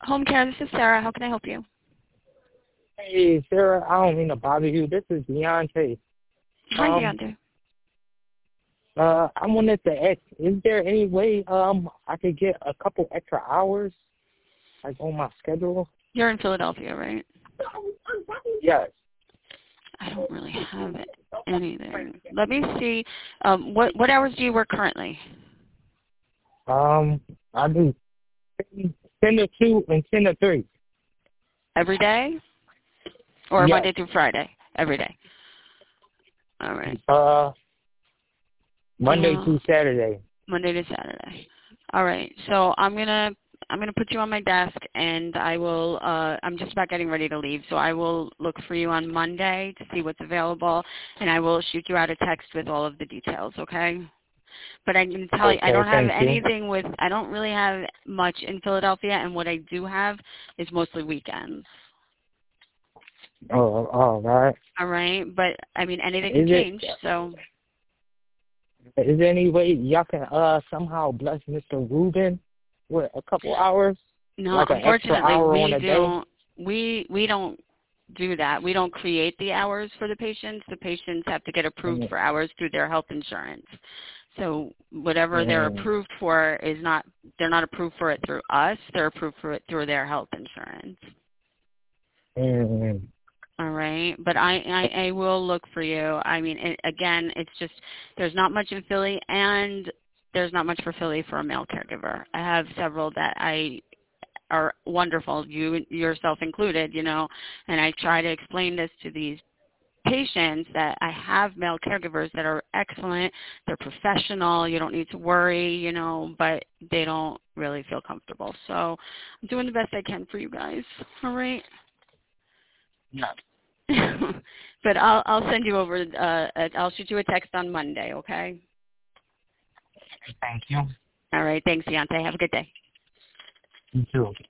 Home care, this is Sarah. How can I help you? Hey, Sarah, I don't mean to bother you. This is Deontay. Hi, Deontay. I wanted to ask, is there any way I could get a couple extra hours, like on my schedule? You're in Philadelphia, right? Yes. I don't really have anything. Let me see. What hours do you work currently? I do 10 to 2 and 10 to 3. Every day? Or Yes. Monday through Friday? Every day. All right. Monday through Saturday. Monday to Saturday. All right. So I'm gonna put you on my desk, and I will. I'm just about getting ready to leave, so I will look for you on Monday to see what's available, and I will shoot you out a text with all of the details. Okay. But I can tell you, I don't have anything with. I don't really have much in Philadelphia, and what I do have is mostly weekends. Oh, all right. All right. But I mean, anything can change. So. Is there any way y'all can somehow bless Mr. Rubin with a couple hours? No, like unfortunately, we don't. We don't do that. We don't create the hours for the patients. The patients have to get approved for hours through their health insurance. So whatever they're approved for is not. They're not approved for it through us. They're approved for it through their health insurance. All right, but I will look for you. I mean, again, it's just there's not much in Philly, and there's not much for Philly for a male caregiver. I have several that are wonderful, you yourself included, you know, and I try to explain this to these patients that I have male caregivers that are excellent. They're professional. You don't need to worry, you know, but they don't really feel comfortable. So I'm doing the best I can for you guys. All right. Yeah. But I'll send you over. I'll shoot you a text on Monday. Okay. Thank you. All right. Thanks, Deontay. Have a good day. You too.